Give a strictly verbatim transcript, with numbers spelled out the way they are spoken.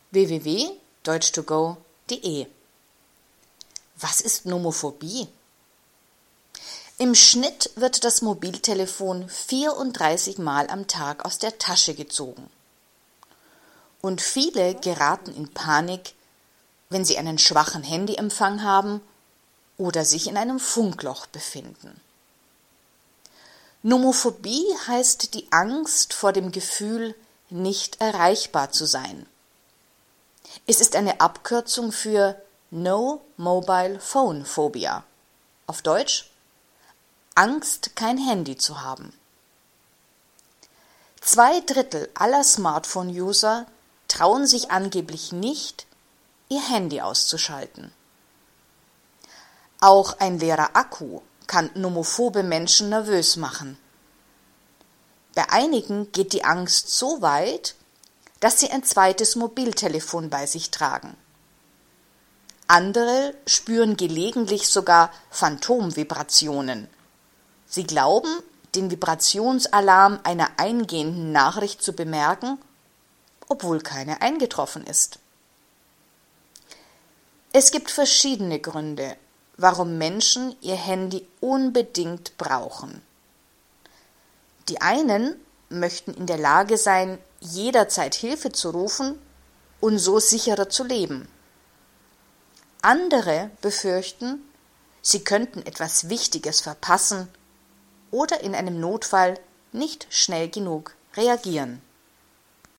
w w w punkt deutsch to go punkt de. Was ist Nomophobie? Im Schnitt wird das Mobiltelefon vierunddreißig Mal am Tag aus der Tasche gezogen. Und viele geraten in Panik, wenn sie einen schwachen Handyempfang haben oder sich in einem Funkloch befinden. Nomophobie heißt die Angst vor dem Gefühl, nicht erreichbar zu sein. Es ist eine Abkürzung für No Mobile Phone Phobia. Auf Deutsch: Angst, kein Handy zu haben. Zwei Drittel aller Smartphone-User trauen sich angeblich nicht, ihr Handy auszuschalten. Auch ein leerer Akku kann nomophobe Menschen nervös machen. Bei einigen geht die Angst so weit, dass sie ein zweites Mobiltelefon bei sich tragen. Andere spüren gelegentlich sogar Phantomvibrationen. Sie glauben, den Vibrationsalarm einer eingehenden Nachricht zu bemerken, obwohl keine eingetroffen ist. Es gibt verschiedene Gründe, warum Menschen ihr Handy unbedingt brauchen. Die einen möchten in der Lage sein, jederzeit Hilfe zu rufen und so sicherer zu leben. Andere befürchten, sie könnten etwas Wichtiges verpassen oder in einem Notfall nicht schnell genug reagieren.